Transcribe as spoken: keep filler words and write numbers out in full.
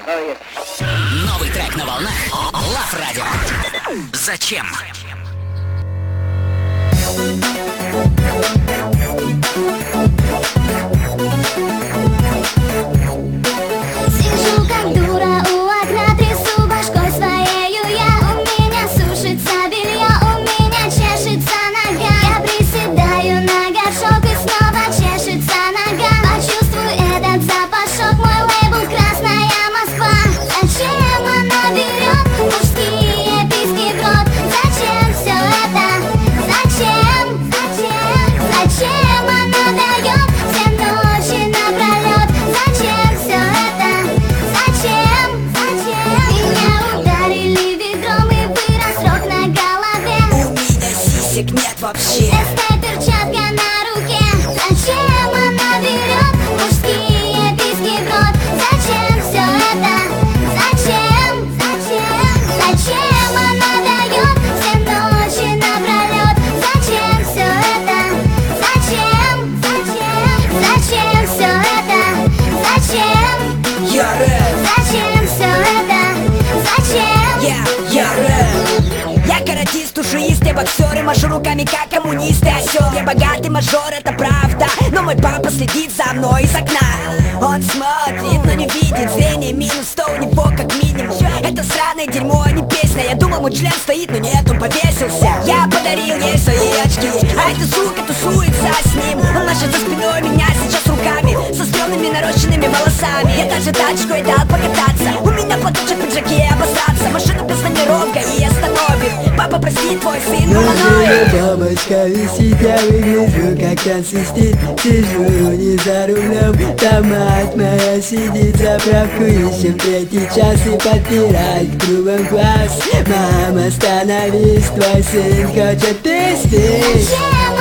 Новый трек на волнах Love Radio. Зачем? Сижу как дура у окна, трясу башкой своею я. У меня сушится белье, у меня чешется нога. Я приседаю на горшок и снова чешется нога. Почувствуй этот запашок, мой лейбл Красная Москва. Зачем она берет мужские письки в рот? Зачем все это? Зачем? Зачем? Зачем она дает все ночи напролет? Зачем все это? Зачем? Зачем? Меня ударили ведром и вырос рог на голове. У меня сисек нет вообще. Эстет перчатка на руке. Зачем она берет мужские письки в рот? Зачем все это? Зачем? Зачем? Зачем она дает все ночи напролет? Зачем все это? Зачем? Зачем? Зачем все это? Зачем? Я рэп, Зачем все это? Зачем? я, я рэп. Я каратист, тушиист, я боксер и машу руками как коммунист и осел. Я богатый мажор, это правда, но мой папа следит за мной из окна. Он смотрит, но не видит, зрение минус сто у него как минимум. Это сраное дерьмо, а не песня. Я думал, мой член стоит, но нет, он повесился. Я подарил ей свои очки, а эта сука тусуется с ним. Он машет за спиной меня сейчас руками, со стрёмными нарощенными волосами. Я даже тачку и дал покататься, у меня платочек в пиджаке обосраться. Машина без номеровка и остановит. Папа, прости, твой сын параноик. Бабочка висит, я выгляжу как трансвестит. Сижу не за рулем, там мать моя сидит. Заправку ищем третий час и подпирает клубом глаз. Мама, остановись, твой сын хочет пиздить. Зачем